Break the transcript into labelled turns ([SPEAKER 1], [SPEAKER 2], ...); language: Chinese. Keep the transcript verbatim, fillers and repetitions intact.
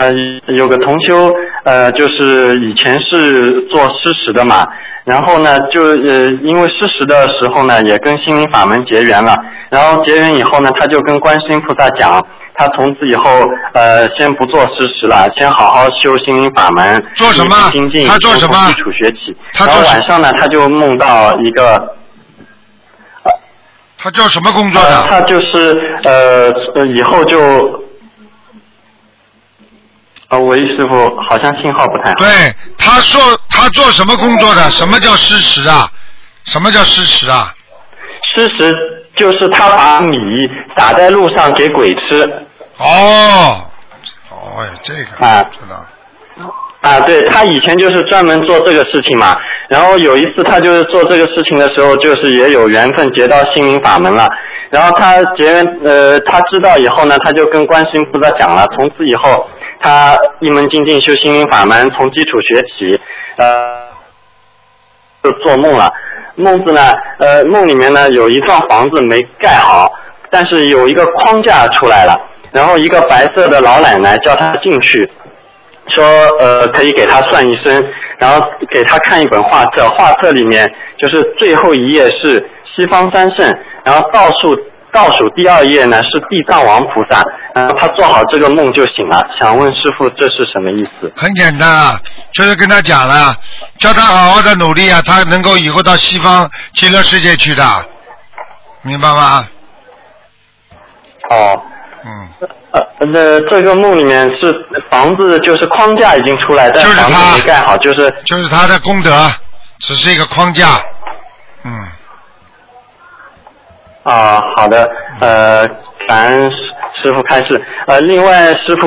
[SPEAKER 1] 呃，有个同修，呃，就是以前是做施食的嘛，然后呢，就呃，因为施食的时候呢，也跟心灵法门结缘了，然后结缘以后呢，他就跟观世音菩萨讲，他从此以后，呃，先不做施食了，先好好修心灵法门，
[SPEAKER 2] 做什么？
[SPEAKER 1] 精进，
[SPEAKER 2] 他做什么？
[SPEAKER 1] 从基础学起。
[SPEAKER 2] 他
[SPEAKER 1] 然后晚上呢，他就梦到一个。
[SPEAKER 2] 他做什么工作的？
[SPEAKER 1] 呃、他就是呃，以后就。啊，喂，师傅，好像信号不太好。
[SPEAKER 2] 对，他说他做什么工作的？什么叫施食啊？什么叫施食啊？
[SPEAKER 1] 施食就是他把米撒在路上给鬼吃。
[SPEAKER 2] 哦，哦，这个
[SPEAKER 1] 啊，
[SPEAKER 2] 知道。
[SPEAKER 1] 啊，对，他以前就是专门做这个事情嘛。然后有一次他就是做这个事情的时候，就是也有缘分结到心灵法门了。然后他结呃，他知道以后呢，他就跟观世音菩萨讲了，从此以后。他一门精进修心灵法门，从基础学起，呃，就做梦了。梦子呢，呃，梦里面呢有一幢房子没盖好，但是有一个框架出来了，然后一个白色的老奶奶叫他进去，说呃可以给他算一生，然后给他看一本画册，画册里面就是最后一页是西方三圣，然后倒数。倒数第二页呢是地藏王菩萨，然后他做好这个梦就醒了。想问师父这是什么意思？
[SPEAKER 2] 很简单啊，就是跟他讲了，叫他好好的努力啊，他能够以后到西方极乐世界去的，明白吗？
[SPEAKER 1] 哦，
[SPEAKER 2] 嗯，
[SPEAKER 1] 呃，那这个梦里面是房子就是框架已经出来，但房子没盖好，就是
[SPEAKER 2] 就是他的功德，只是一个框架，嗯。
[SPEAKER 1] 啊，好的，呃，感恩师师父开示。呃，另外师父。